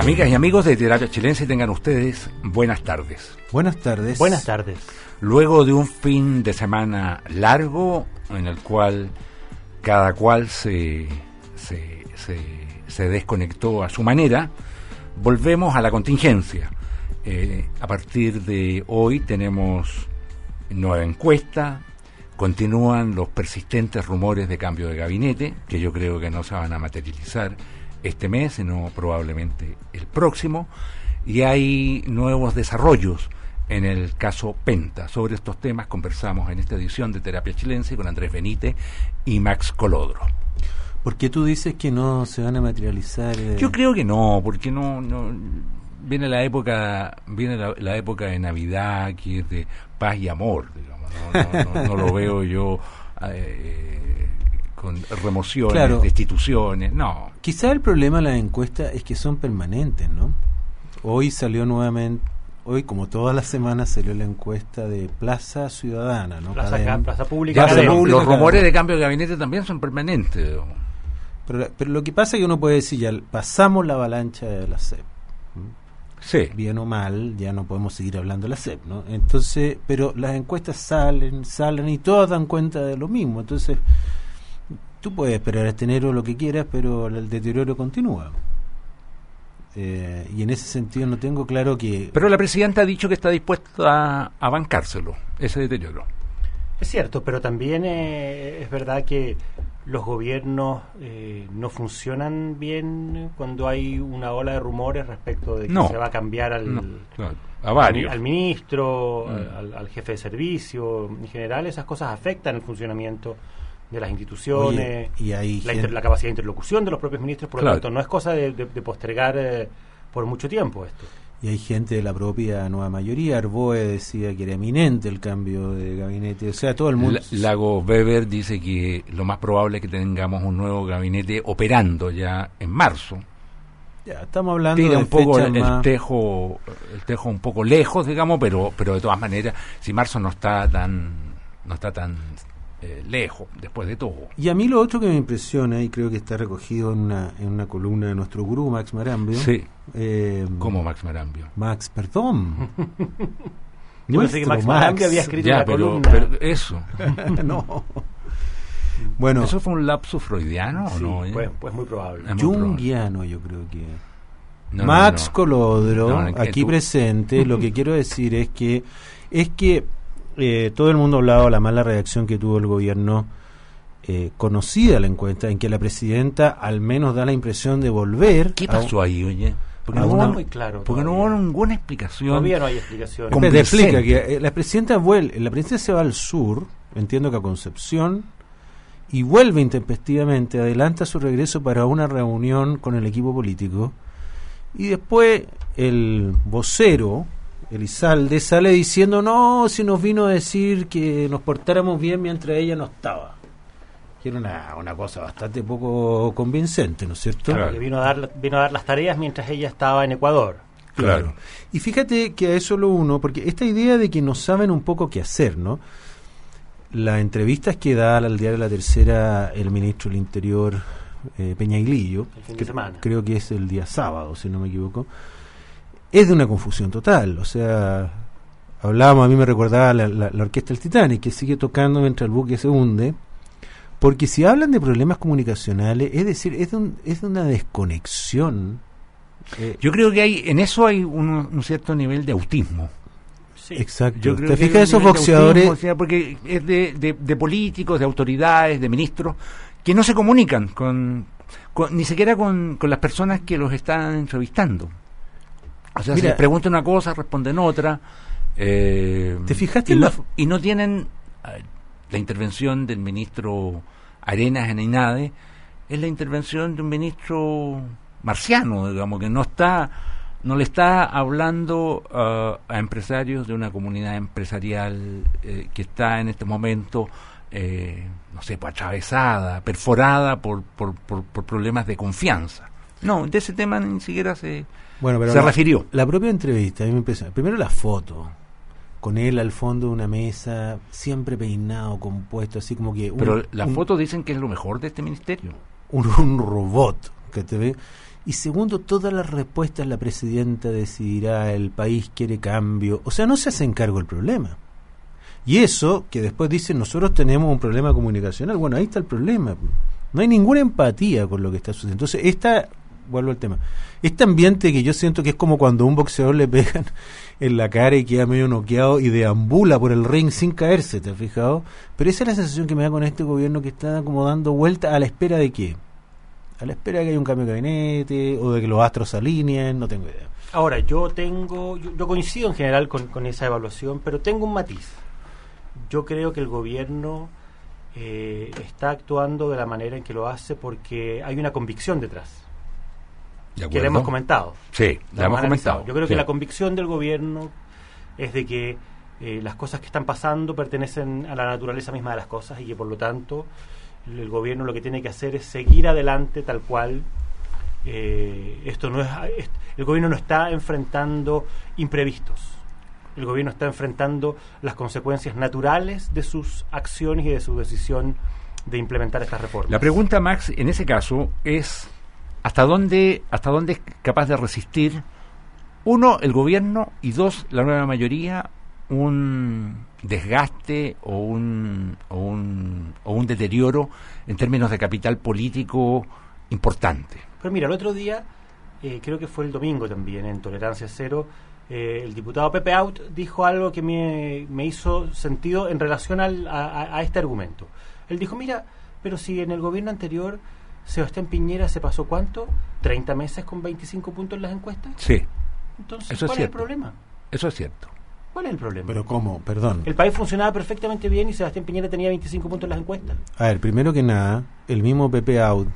Amigas y amigos de Terapia Chilense, tengan ustedes buenas tardes. Buenas tardes. Buenas tardes. Luego de un fin de semana largo, en el cual cada cual se desconectó a su manera, volvemos a la contingencia. A partir de hoy tenemos nueva encuesta, continúan los persistentes rumores de cambio de gabinete, que yo creo que no se van a materializar este mes, sino probablemente el próximo, y hay nuevos desarrollos en el caso Penta. Sobre estos temas conversamos en esta edición de Terapia Chilense con Andrés Benítez y Max Colodro. ¿Por qué tú dices que no se van a materializar? Yo creo que no, porque no viene la época de Navidad, que es de paz y amor, digamos. No lo veo yo con remociones, claro, de instituciones, no. Quizá el problema de las encuestas es que son permanentes, ¿no? Hoy salió nuevamente, hoy como todas las semanas salió la encuesta de Plaza Ciudadana, ¿no? Plaza Pública. Los rumores de cambio de gabinete también son permanentes. Pero lo que pasa es que uno puede decir, ya pasamos la avalancha de la CEP. Sí. Bien o mal, ya no podemos seguir hablando de la CEP, ¿no? Entonces, pero las encuestas salen y todas dan cuenta de lo mismo. Entonces, tú puedes esperar este enero lo que quieras, pero el deterioro continúa. Y en ese sentido no tengo claro que... Pero la presidenta ha dicho que está dispuesta a bancárselo, ese deterioro. Es cierto, pero también es verdad que los gobiernos no funcionan bien cuando hay una ola de rumores respecto de que se va a cambiar al ministro, al jefe de servicio. En general, esas cosas afectan el funcionamiento de las instituciones. Oye, y hay la capacidad de interlocución de los propios ministros. Por lo tanto, no es cosa de postergar por mucho tiempo esto. Y hay gente de la propia nueva mayoría. Arboe decía que era eminente el cambio de gabinete. O sea, todo el mundo... Lagos Weber dice que lo más probable es que tengamos un nuevo gabinete operando ya en marzo. Ya, estamos hablando de un poco el tejo un poco lejos, digamos, pero de todas maneras, si marzo no está tan lejos, después de todo. Y a mí lo otro que me impresiona, y creo que está recogido en una columna de nuestro gurú Max Marambio. Sí. ¿Cómo Max Marambio? Max, perdón. Yo pensé que Max Marambio había escrito una columna. Pero eso. No. Bueno, ¿eso fue un lapsus freudiano sí, o no? Pues muy probable. Jungiano, yo creo que. Max Colodro, aquí presente, lo que quiero decir es que todo el mundo ha hablado de la mala reacción que tuvo el gobierno, conocida la encuesta, en que la presidenta al menos da la impresión de volver. ¿Qué pasó ahí, oye? Porque no está muy claro. Porque no hubo ninguna explicación. Todavía no hay explicación. Te explica que la presidenta se va al sur, entiendo que a Concepción, y vuelve intempestivamente, adelanta su regreso para una reunión con el equipo político, y después el vocero Elizalde sale diciendo no, si nos vino a decir que nos portáramos bien mientras ella no estaba. Que era una cosa bastante poco convincente, ¿no es cierto? Claro, que vino a dar las tareas mientras ella estaba en Ecuador. Claro. Y fíjate que a eso lo uno, porque esta idea de que no saben un poco qué hacer, ¿no? Las entrevistas que da al diario La Tercera el ministro del Interior, Peña Aguilillo, el fin de semana. Creo que es el día sábado, si no me equivoco, es de una confusión total. O sea, hablábamos, a mí me recordaba la orquesta del Titanic, que sigue tocando mientras el buque se hunde, porque si hablan de problemas comunicacionales, es decir, es de una desconexión. Yo creo que en eso hay un cierto nivel de autismo. Sí. Exacto. ¿Te fijas esos boxeadores? Autismo, o sea, porque es de políticos, de autoridades, de ministros, que no se comunican ni siquiera con las personas que los están entrevistando. O sea, si les preguntan una cosa, responden otra. ¿Te fijaste? Y no tienen la intervención del ministro Arenas en INADE, es la intervención de un ministro marciano, digamos, que no le está hablando a empresarios de una comunidad empresarial que está en este momento, no sé, atravesada, perforada por problemas de confianza. No, de ese tema ni siquiera se refirió. La propia entrevista, a mí me impresiona. Primero la foto, con él al fondo de una mesa, siempre peinado, compuesto, así como que... Pero las fotos dicen que es lo mejor de este ministerio. Un robot, Y segundo, todas las respuestas, la presidenta decidirá, el país quiere cambio. O sea, no se hacen cargo del problema. Y eso, que después dicen, nosotros tenemos un problema comunicacional. Bueno, ahí está el problema. No hay ninguna empatía con lo que está sucediendo. Entonces, vuelvo al tema, este ambiente que yo siento que es como cuando a un boxeador le pegan en la cara y queda medio noqueado y deambula por el ring sin caerse, ¿te has fijado? Pero esa es la sensación que me da con este gobierno, que está como dando vuelta a la espera de qué. A la espera de que haya un cambio de gabinete o de que los astros se alineen, no tengo idea. Ahora, yo coincido en general con esa evaluación, pero tengo un matiz. Yo creo que el gobierno está actuando de la manera en que lo hace porque hay una convicción detrás. Que le hemos comentado. Sí, la hemos comentado. Yo creo que la convicción del gobierno es de que las cosas que están pasando pertenecen a la naturaleza misma de las cosas y que por lo tanto el gobierno lo que tiene que hacer es seguir adelante tal cual. El gobierno no está enfrentando imprevistos. El gobierno está enfrentando las consecuencias naturales de sus acciones y de su decisión de implementar estas reformas. La pregunta, Max, en ese caso es ¿hasta dónde es capaz de resistir, uno, el gobierno, y dos, la nueva mayoría, un desgaste o un deterioro en términos de capital político importante? Pues mira, el otro día, creo que fue el domingo también, en Tolerancia Cero, el diputado Pepe Out dijo algo que me hizo sentido en relación a este argumento. Él dijo, mira, pero si en el gobierno anterior Sebastián Piñera se pasó ¿cuánto? ¿30 meses con 25 puntos en las encuestas? Sí. Entonces, ¿cuál es el problema? Eso es cierto. ¿Cuál es el problema? ¿Pero cómo? Perdón. El país funcionaba perfectamente bien y Sebastián Piñera tenía 25 puntos en las encuestas. A ver, primero que nada, el mismo Pepe Out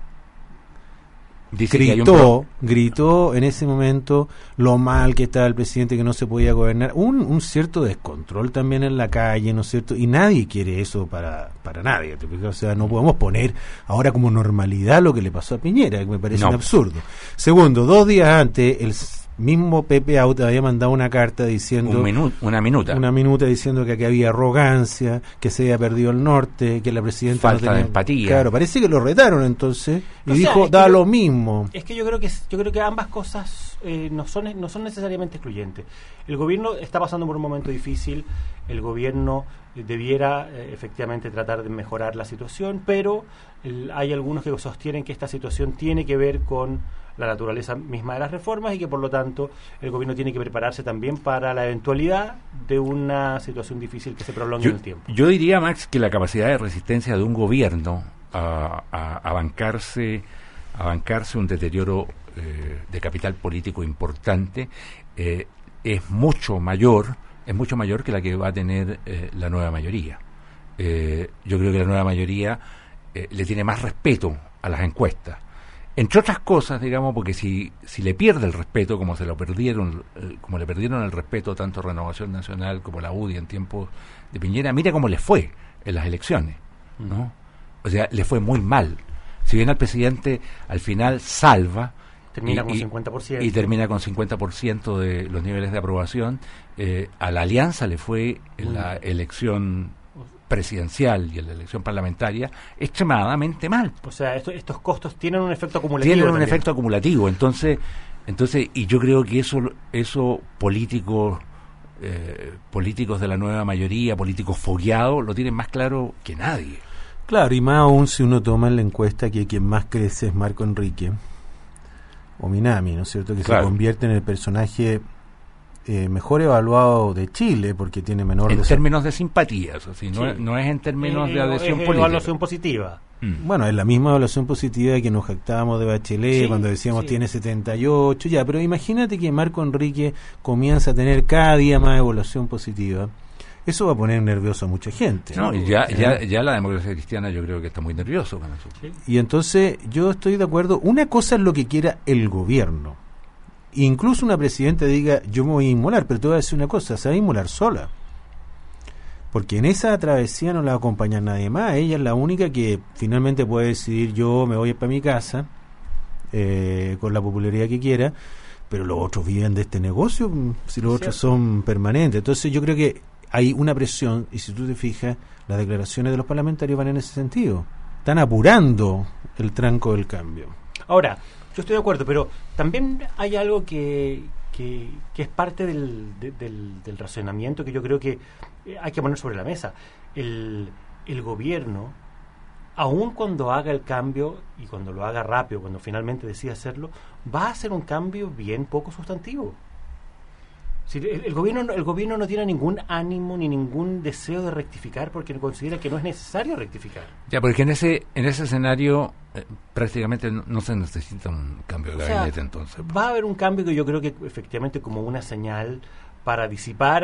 Dice gritó en ese momento lo mal que estaba el presidente, que no se podía gobernar, un cierto descontrol también en la calle, ¿no es cierto? Y nadie quiere eso para nadie, o sea, no podemos poner ahora como normalidad lo que le pasó a Piñera, que me parece un absurdo. Segundo, 2 días antes, el mismo Pepe Out había mandado una carta diciendo una minuta diciendo que aquí había arrogancia, que se había perdido el norte, que la presidenta falta de empatía. Claro, parece que lo retaron entonces y dijo lo mismo. Es que yo creo que ambas cosas no son necesariamente excluyentes. El gobierno está pasando por un momento difícil. El gobierno debiera efectivamente tratar de mejorar la situación, pero hay algunos que sostienen que esta situación tiene que ver con la naturaleza misma de las reformas y que por lo tanto el gobierno tiene que prepararse también para la eventualidad de una situación difícil que se prolongue en el tiempo. Yo diría, Max, que la capacidad de resistencia de un gobierno a bancarse un deterioro de capital político importante es mucho mayor que la que va a tener la nueva mayoría. Yo creo que la nueva mayoría le tiene más respeto a las encuestas. Entre otras cosas, digamos, porque si le pierde el respeto, como le perdieron el respeto tanto Renovación Nacional como la UDI en tiempos de Piñera, mira cómo le fue en las elecciones, ¿no? O sea, le fue muy mal. Si bien al presidente al final salva, termina con 50%. Y termina con 50% de los niveles de aprobación, a la Alianza le fue en la elección presidencial y en la elección parlamentaria extremadamente mal. O sea, estos costos tienen un efecto acumulativo. Entonces, y yo creo que eso políticos de la nueva mayoría, políticos fogueados, lo tienen más claro que nadie. Claro, y más aún si uno toma en la encuesta que quien más crece es Marco Enrique o Minami, ¿no es cierto? Que se convierte en el personaje mejor evaluado de Chile, porque tiene menor... En términos de simpatías, así, no es en términos de adhesión política. Evaluación positiva. Bueno, es la misma evaluación positiva que nos jactábamos de Bachelet cuando decíamos tiene 78, pero imagínate que Marco Enrique comienza a tener cada día más evaluación positiva. Eso va a poner nervioso a mucha gente. No, y ya la democracia cristiana yo creo que está muy nervioso con eso. ¿Sí? Y entonces yo estoy de acuerdo, una cosa es lo que quiera el gobierno. Incluso una presidenta diga, yo me voy a inmolar, pero te voy a decir una cosa, se va a inmolar sola. Porque en esa travesía no la va a acompañar nadie más. Ella es la única que finalmente puede decidir, yo me voy para mi casa, con la popularidad que quiera, pero los otros viven de este negocio, si los otros son permanentes. Entonces yo creo que hay una presión, y si tú te fijas, las declaraciones de los parlamentarios van en ese sentido. Están apurando el tranco del cambio. Ahora, yo estoy de acuerdo, pero también hay algo que es parte del razonamiento que yo creo que hay que poner sobre la mesa. El gobierno, aun cuando haga el cambio y cuando lo haga rápido, cuando finalmente decida hacerlo, va a hacer un cambio bien poco sustantivo. Si el gobierno no tiene ningún ánimo ni ningún deseo de rectificar porque considera que no es necesario rectificar. Ya, porque en ese escenario prácticamente no se necesita un cambio de gabinete, entonces. Va a haber un cambio que yo creo que efectivamente como una señal para disipar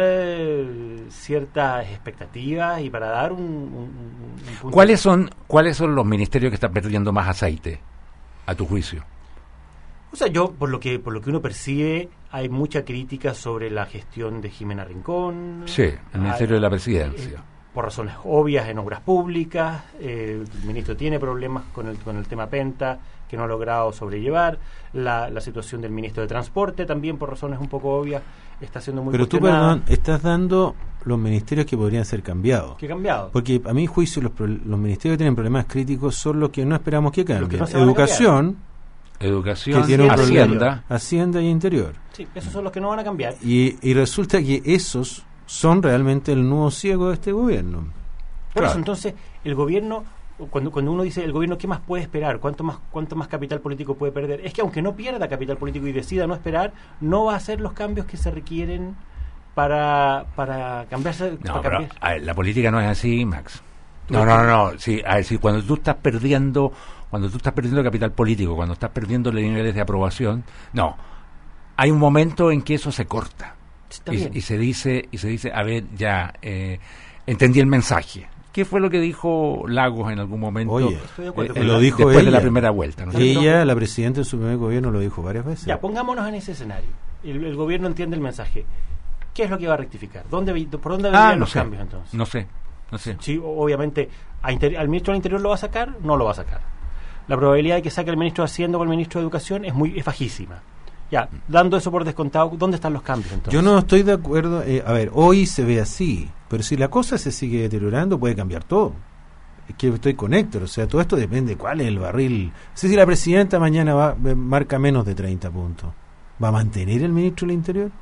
ciertas expectativas y para dar un punto. ¿Cuáles son los ministerios que están perdiendo más aceite, a tu juicio? O sea, yo, por lo que uno percibe, hay mucha crítica sobre la gestión de Jimena Rincón. Sí, el Ministerio de la Presidencia. Por razones obvias en obras públicas. El ministro tiene problemas con el tema Penta, que no ha logrado sobrellevar. La situación del ministro de Transporte, también por razones un poco obvias, está siendo muy cuestionada. Pero tú, perdón, estás dando los ministerios que podrían ser cambiados. ¿Qué cambiado? Porque a mi juicio los ministerios que tienen problemas críticos son los que no esperamos que cambien. No Educación, que tiene un Hacienda y Interior. Sí, esos son los que no van a cambiar. Y resulta que esos son realmente el nudo ciego de este gobierno. Por eso, entonces, el gobierno, cuando uno dice el gobierno, ¿qué más puede esperar? ¿Cuánto más capital político puede perder? Es que aunque no pierda capital político y decida no esperar, no va a hacer los cambios que se requieren para cambiarse. No, pero la política no es así, Max. No. Sí, a decir, cuando tú estás perdiendo capital político, cuando estás perdiendo los niveles de aprobación, no. Hay un momento en que eso se corta. Y se dice, a ver, ya, entendí el mensaje. ¿Qué fue lo que dijo Lagos en algún momento? Oye, estoy de acuerdo, lo dijo después ella, de la primera vuelta, ¿no? Ella, la presidenta de su primer gobierno, lo dijo varias veces. Ya, pongámonos en ese escenario. El gobierno entiende el mensaje. ¿Qué es lo que va a rectificar? ¿Por dónde vendrían los cambios entonces? No sé. Sí, obviamente, al ministro del Interior lo va a sacar, no lo va a sacar. La probabilidad de que saque el ministro de Hacienda o el ministro de Educación es bajísima. Ya, dando eso por descontado, ¿dónde están los cambios entonces? Yo no estoy de acuerdo. A ver, hoy se ve así, pero si la cosa se sigue deteriorando, puede cambiar todo. Es que estoy con Héctor, o sea, todo esto depende de cuál es el barril. Si la presidenta mañana marca menos de 30 puntos, ¿va a mantener el ministro del Interior?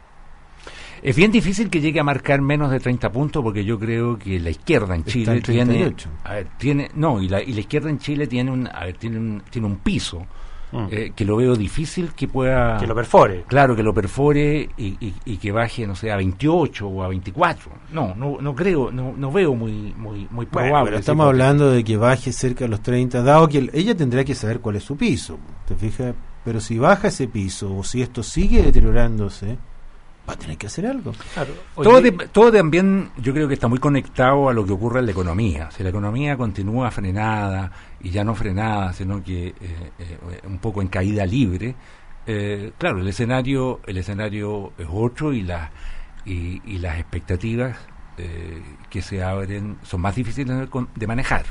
Es bien difícil que llegue a marcar menos de 30 puntos porque yo creo que la izquierda en Chile tiene la izquierda en Chile tiene un piso que lo veo difícil que pueda... Que lo perfore. Claro, que lo perfore y que baje, no sé, a 28 o a 24. No creo, no veo muy probable. Pero estamos hablando de que baje cerca de los 30, dado que ella tendrá que saber cuál es su piso, ¿te fijas? Pero si baja ese piso o si esto sigue deteriorándose, va a tener que hacer algo. Claro. Todo también yo creo que está muy conectado a lo que ocurre en la economía. Si la economía continúa frenada, y ya no frenada, sino que un poco en caída libre, claro, el escenario es otro y las expectativas que se abren son más difíciles de manejar.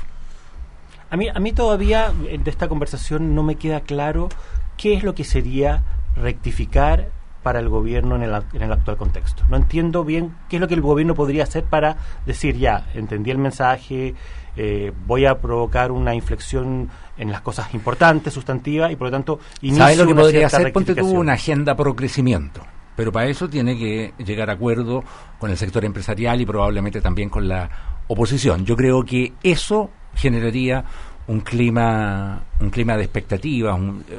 A mí todavía de esta conversación no me queda claro qué es lo que sería rectificar para el gobierno en el actual contexto. No entiendo bien qué es lo que el gobierno podría hacer para decir, ya, entendí el mensaje, voy a provocar una inflexión en las cosas importantes, sustantivas, y por lo tanto inicio. ¿Sabes lo que podría hacer? Ponte tú una agenda pro crecimiento, pero para eso tiene que llegar a acuerdo con el sector empresarial y probablemente también con la oposición. Yo creo que eso generaría un clima de expectativas,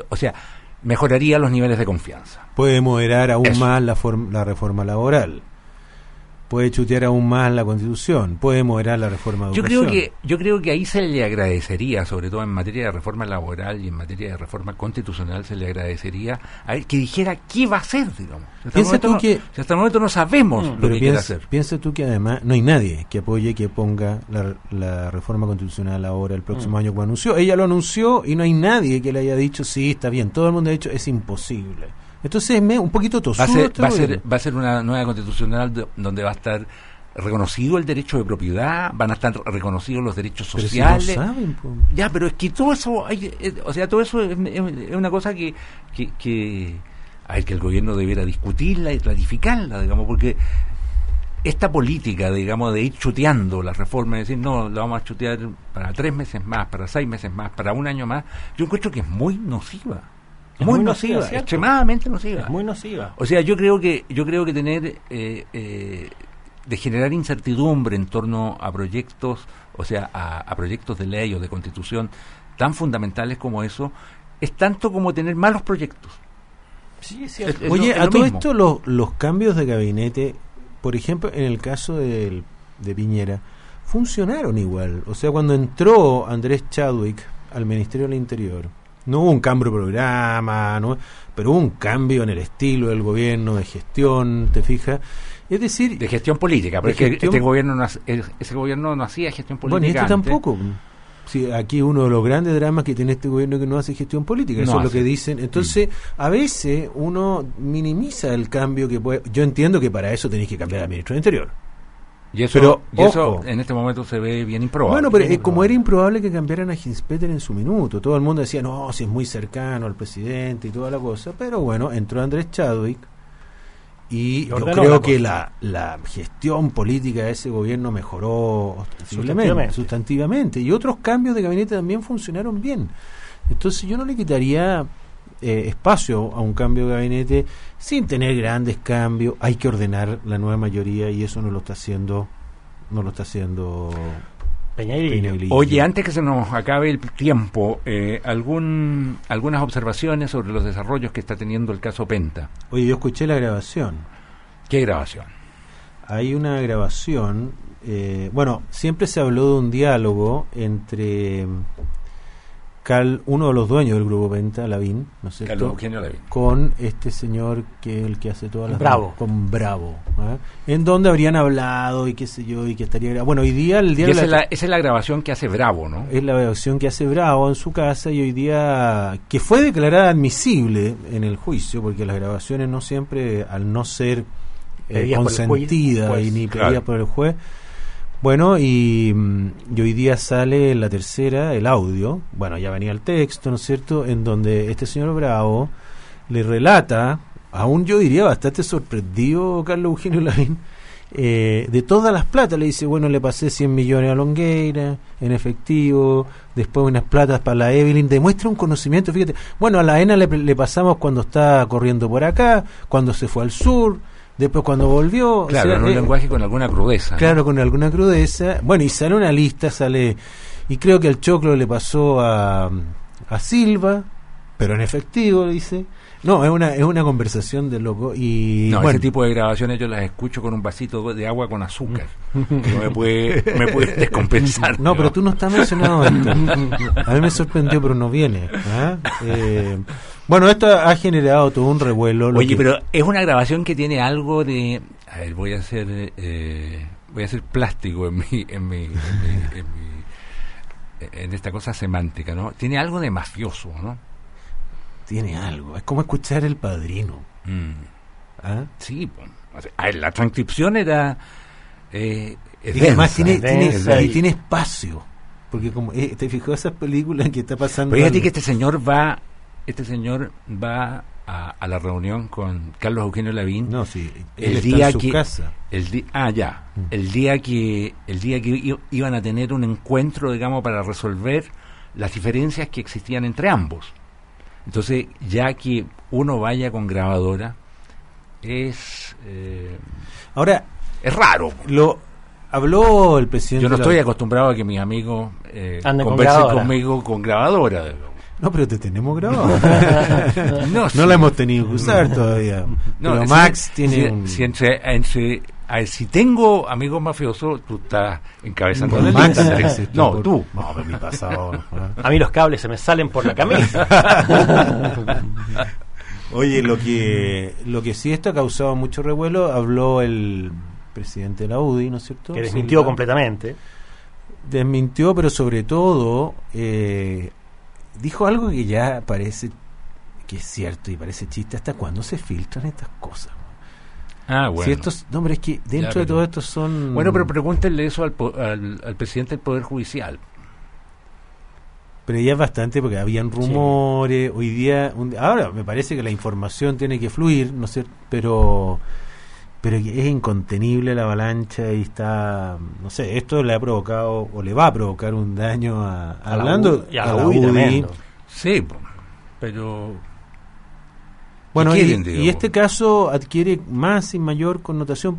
mejoraría los niveles de confianza. Puede moderar aún más la reforma laboral. Puede chutear aún más la Constitución. Puede moderar la reforma de educación. Yo creo que ahí se le agradecería, sobre todo en materia de reforma laboral y en materia de reforma constitucional, se le agradecería a él que dijera qué va a hacer, digamos. Hasta el momento no sabemos lo que quiere hacer. Piensa tú que además no hay nadie que apoye que ponga la reforma constitucional ahora el próximo año como anunció. Ella lo anunció y no hay nadie que le haya dicho sí, está bien. Todo el mundo ha dicho es imposible. Entonces es un poquito tosudo. Va a ser una nueva constitucional donde va a estar reconocido el derecho de propiedad, van a estar reconocidos los derechos sociales. Pero si no saben, pues. Ya, pero es que todo eso, todo eso es una cosa que el gobierno debiera discutirla y clarificarla, digamos, porque esta política, digamos, de ir chuteando las reformas, decir, no, la vamos a chutear para 3 meses más, para 6 meses más, para un año más, yo encuentro que es muy nociva. Es Muy muy nociva, nociva, ¿cierto? extremadamente nociva. Es muy nociva. O sea, yo creo que tener de generar incertidumbre en torno a proyectos, o sea, a proyectos de ley o de constitución tan fundamentales como eso, es tanto como tener malos proyectos. Sí, es cierto. Oye, es a lo todo mismo. esto los cambios de gabinete, por ejemplo, en el caso de Piñera, funcionaron igual. O sea, cuando entró Andrés Chadwick al Ministerio del Interior, no hubo un cambio de programa, pero hubo un cambio en el estilo del gobierno, de gestión, ¿te fijas? Es decir, De gestión política, de porque gestión- este gobierno ese gobierno no hacía gestión política. bueno, y este antes. tampoco. Sí, aquí uno de los grandes dramas que tiene este gobierno es que no hace gestión política, No eso es lo hace. que dicen. Entonces, a veces uno minimiza el cambio que puede... Yo entiendo que para eso tenéis que cambiar al ministro del Interior. Y eso, Pero, eso ojo. en este momento se ve bien improbable. Bueno, pero Bien como improbable. era improbable que cambiaran a Ginspeter en su minuto, todo el mundo decía, no, si es muy cercano al presidente y toda la cosa, pero bueno, entró Andrés Chadwick y yo ordenó creo la que cosa. la gestión política de ese gobierno mejoró ostensiblemente, sustantivamente, y otros cambios de gabinete también funcionaron bien. Entonces yo no le quitaría espacio a un cambio de gabinete sin tener grandes cambios. Hay que ordenar la nueva mayoría y eso no lo está haciendo Peñailillo. Peñailillo. Oye, antes que se nos acabe el tiempo, algunas observaciones sobre los desarrollos que está teniendo el caso Penta. Oye, yo escuché la grabación. ¿Qué grabación? Hay una grabación, bueno, siempre se habló de un diálogo entre uno de los dueños del grupo Penta, Lavín, ¿no es cierto? Carlos Eugenio Lavín. Con este señor que es el que hace todas las... Bravo. Con Bravo. ¿Ah? En donde habrían hablado y qué sé yo, y que estaría... Bueno, hoy día el Y diálogo... esa es la grabación que hace Bravo, ¿no? Es la grabación que hace Bravo en su casa y hoy día que fue declarada admisible en el juicio, porque las grabaciones no siempre, al no ser Pedidas por el consentidas juez, y ni claro. pedidas por el juez, bueno, y hoy día sale la tercera, el audio, bueno, ya venía el texto, ¿no es cierto?, en donde este señor Bravo le relata, aún yo diría bastante sorprendido Carlos Eugenio Lavín, de todas las platas. Le dice, bueno, le pasé 100 millones a Longueira en efectivo, después unas platas para la Evelyn, demuestra un conocimiento, fíjate, bueno, a la ENA le pasamos cuando está corriendo por acá, cuando se fue al sur, después cuando volvió, Claro, o sea, en un lenguaje con alguna crudeza. ¿no? claro, con alguna crudeza, bueno, y sale una lista, y creo que al Choclo le pasó a Silva, pero en efectivo, le dice. No, es una conversación de loco. Y No, bueno, ese tipo de grabaciones yo las escucho con un vasito de agua con azúcar. Que me puede descompensar. no, pero tú no estás mencionado esto. A mí me sorprendió, pero no viene. ¿Ah? Bueno, esto ha generado todo un revuelo. Oye, pero es una grabación que tiene algo de... A ver, voy a ser plástico en esta cosa semántica, ¿no? Tiene algo de mafioso, ¿no? Tiene algo. Es como escuchar El Padrino. ¿Ah? Sí, pues, o sea, la transcripción era... es Y además densa, densa y y- tiene espacio. Porque como te fijó esas películas en que está pasando... Pero fíjate algo? que este señor va a la reunión con Carlos Eugenio Lavín. No, sí. el Él está día en su que casa. el día que iban a tener un encuentro, digamos, para resolver las diferencias que existían entre ambos. Entonces, ya que uno vaya con grabadora es Ahora, raro. lo habló el presidente... Yo no de la- estoy acostumbrado a que mis amigos Anden con conversen grabadora. conmigo con grabadora. No, pero te tenemos grabado. No, No la hemos tenido que usar todavía. No, pero si- Max tiene si tengo amigos mafiosos, tú estás encabezando Con la Max, lista. dices tú, No, por- tú. No, pero mi pasado. A mí los cables se me salen por la camisa. Oye, lo que sí esto ha causado mucho revuelo, habló el presidente de la UDI, ¿no es cierto? Que desmintió Silva. completamente. Desmintió, pero sobre todo dijo algo que ya parece que es cierto y parece chiste. ¿Hasta cuándo se filtran estas cosas? Ah, bueno. Si estos, no, hombre, es que dentro Ya, de pero- todo esto son... Bueno, pero pregúntenle eso al presidente del Poder Judicial. Pero ya es bastante porque habían rumores, ahora me parece que la información tiene que fluir, ¿no es cierto? Pero pero es incontenible la avalancha y está, no sé, esto le ha provocado o le va a provocar un daño hablando y a la UDI. Sí, pero bueno, quieren, y este caso adquiere más y mayor connotación,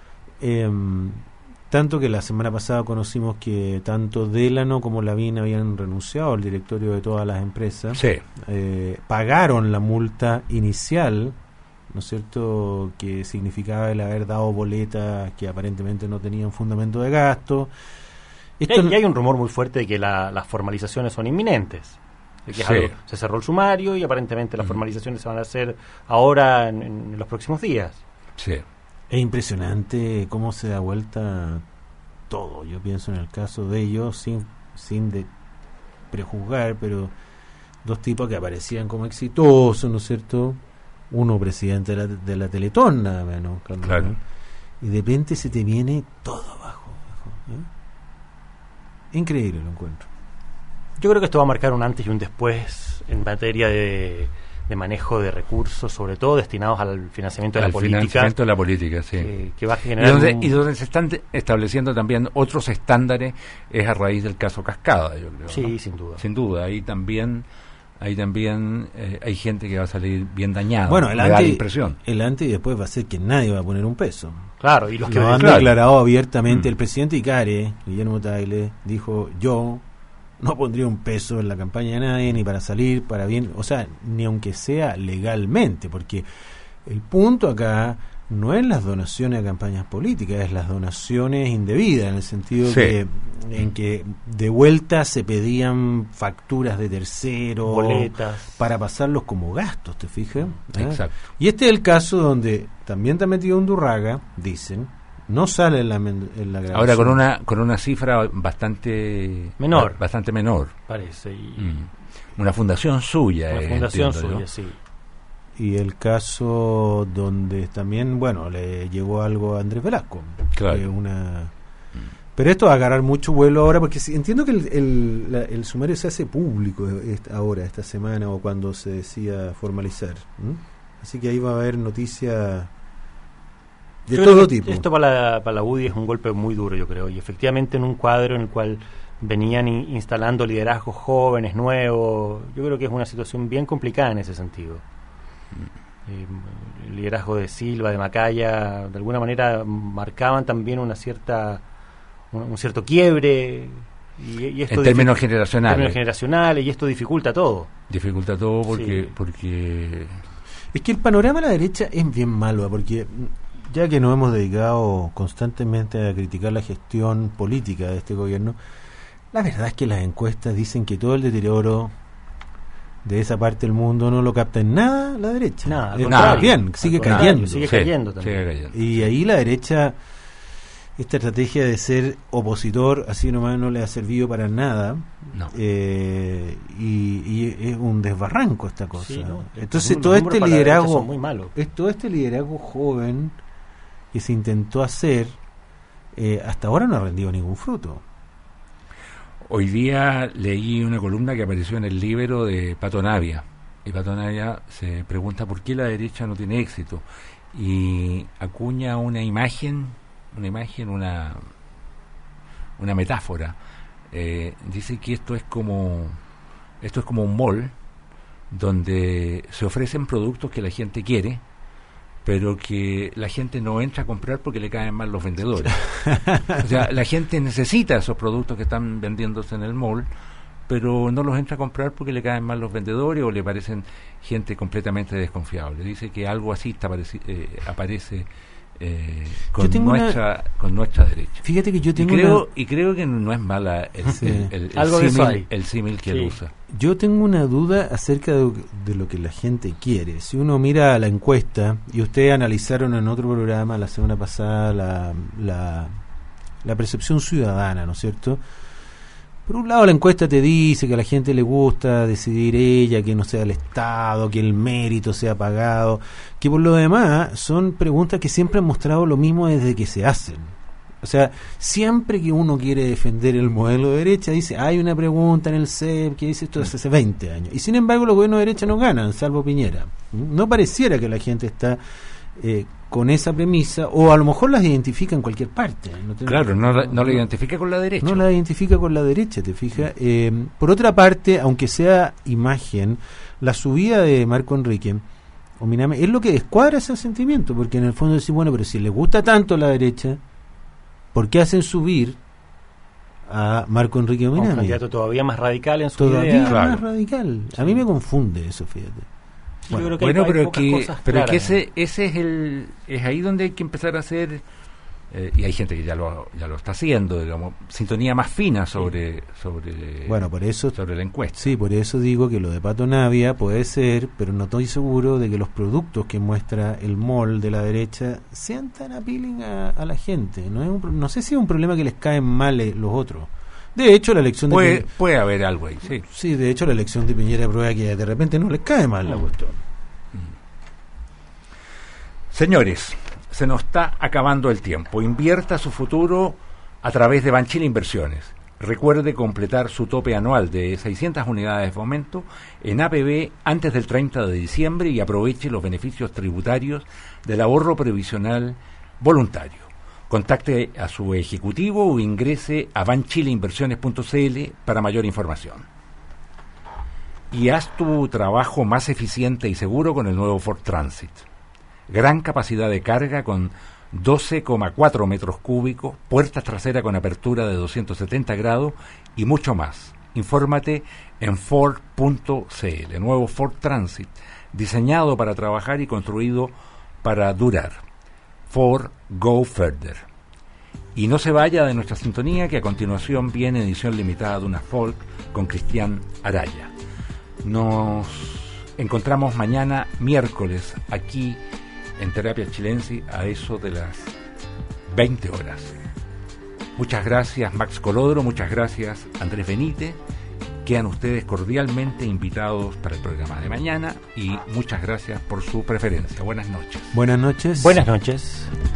tanto que la semana pasada conocimos que tanto Delano como Lavín habían renunciado al directorio de todas las empresas. sí. Pagaron la multa inicial, ¿no es cierto?, que significaba el haber dado boletas que aparentemente no tenían fundamento de gasto. Y hay un rumor muy fuerte de que las formalizaciones son inminentes. De que se cerró el sumario y aparentemente las formalizaciones se van a hacer ahora en los próximos días. Sí. Es impresionante cómo se da vuelta todo. Yo pienso en el caso de ellos, sin de prejuzgar, pero dos tipos que aparecían como exitosos, ¿no es cierto? Uno presidente de la Teletón, nada menos. Claro. ¿no? Y de repente se te viene todo abajo. Increíble lo encuentro. Yo creo que esto va a marcar un antes y un después en materia de manejo de recursos, sobre todo destinados al financiamiento de la política. Financiamiento de la política, sí. Que va a generar y donde se están estableciendo también otros estándares es a raíz del caso Cascada, yo creo. Sí, ¿no? sin duda. Sin duda, ahí también hay gente que va a salir bien dañada. Bueno, me da la impresión. El antes y después va a ser que nadie va a poner un peso. Claro, y los que lo han declarado abiertamente. El presidente Icare, Guillermo Tagle, dijo: yo no pondría un peso en la campaña de nadie, ni para salir, para bien, o sea, ni aunque sea legalmente, porque el punto acá no es las donaciones a campañas políticas, es las donaciones indebidas, en el sentido en que de vuelta se pedían facturas de terceros, boletas, para pasarlos como gastos, ¿te fijas? Exacto. Y este es el caso donde también está metido Undurraga, dicen, no sale en la grabación. Ahora con una cifra bastante menor, parece. Una fundación suya. Una fundación suya, sí. Y el caso donde también, bueno, le llegó algo a Andrés Velasco. Claro. Pero esto va a agarrar mucho vuelo ahora, porque entiendo que el sumario se hace público ahora, esta semana, o cuando se decida formalizar. Así que ahí va a haber noticias de todo tipo. Esto para la UDI es un golpe muy duro, yo creo, y efectivamente en un cuadro en el cual venían instalando liderazgos jóvenes, nuevos, yo creo que es una situación bien complicada en ese sentido. El liderazgo de Silva, de Macaya, de alguna manera marcaban también un cierto quiebre, y esto en términos generacionales. Y esto dificulta todo. Porque es que el panorama a la derecha es bien malo, porque ya que nos hemos dedicado constantemente a criticar la gestión política de este gobierno, la verdad es que las encuestas dicen que todo el deterioro de esa parte del mundo no lo capta en nada la derecha. Nada, bien, sigue cayendo. Sigue cayendo también. Sigue cayendo. Y ahí la derecha, esta estrategia de ser opositor, así nomás no le ha servido para nada. No. Y es un desbarranco esta cosa. Sí, ¿no? Entonces todo este liderazgo, muy malos. todo este liderazgo joven que se intentó hacer, hasta ahora no ha rendido ningún fruto. Hoy día leí una columna que apareció en el Libero de Pato Navia, y Pato Navia se pregunta por qué la derecha no tiene éxito, y acuña una imagen, una metáfora. Dice que esto es como un mall donde se ofrecen productos que la gente quiere, pero que la gente no entra a comprar porque le caen mal los vendedores. O sea, la gente necesita esos productos que están vendiéndose en el mall, pero no los entra a comprar porque le caen mal los vendedores o le parecen gente completamente desconfiable. Dice que algo así aparece con nuestra derecha. Fíjate que yo tengo y creo que no es mala el símil que él usa. Yo tengo una duda acerca de lo que la gente quiere. Si uno mira la encuesta, y ustedes analizaron en otro programa la semana pasada la percepción ciudadana, ¿no es cierto? Por un lado la encuesta te dice que a la gente le gusta decidir ella, que no sea el Estado, que el mérito sea pagado, que por lo demás son preguntas que siempre han mostrado lo mismo desde que se hacen. O sea, siempre que uno quiere defender el modelo de derecha, dice, hay una pregunta en el CEP que dice esto hace 20 años. Y sin embargo los gobiernos de derecha no ganan, salvo Piñera. No pareciera que la gente está con esa premisa, o a lo mejor las identifica en cualquier parte. Claro, no la identifica con la derecha. No la identifica con la derecha, ¿te fijas? Por otra parte, aunque sea imagen, la subida de Marco Enrique o Minami es lo que descuadra ese sentimiento, porque en el fondo decís, bueno, pero si les gusta tanto la derecha, ¿por qué hacen subir a Marco Enrique Minami? Un candidato todavía más radical en su todavía idea. más Claro. radical. A mí me confunde eso, fíjate. Yo creo que Bueno, hay pero pocas que cosas pero que claras. ese es ahí donde hay que empezar a hacer, y hay gente que ya lo está haciendo, digamos, sintonía más fina sobre Bueno, por eso sobre la encuesta. sí, por eso digo que lo de Pato Navia puede ser, pero no estoy seguro de que los productos que muestra el mall de la derecha sean tan appealing a la gente. No sé si es un problema que les caen mal los otros. De hecho, la elección de Puede haber algo ahí, sí. sí, de hecho la elección de Piñera prueba que de repente no les cae mal la cuestión. Señores, se nos está acabando el tiempo. Invierta su futuro a través de Banchile Inversiones. Recuerde completar su tope anual de 600 unidades de fomento en APB antes del 30 de diciembre y aproveche los beneficios tributarios del ahorro previsional voluntario. Contacte a su ejecutivo o ingrese a banchileinversiones.cl para mayor información. Y haz tu trabajo más eficiente y seguro con el nuevo Ford Transit. Gran capacidad de carga con 12,4 metros cúbicos, puertas traseras con apertura de 270 grados y mucho más. Infórmate en Ford.cl. Nuevo Ford Transit, diseñado para trabajar y construido para durar. Ford Go Further. Y no se vaya de nuestra sintonía, que a continuación viene edición limitada de una folk con Cristian Araya. Nos encontramos mañana miércoles aquí en Terapia Chilensis a eso de las 20 horas. Muchas gracias Max Colodro, muchas gracias Andrés Benítez. Quedan ustedes cordialmente invitados para el programa de mañana y muchas gracias por su preferencia. Buenas noches. Buenas noches. Buenas noches.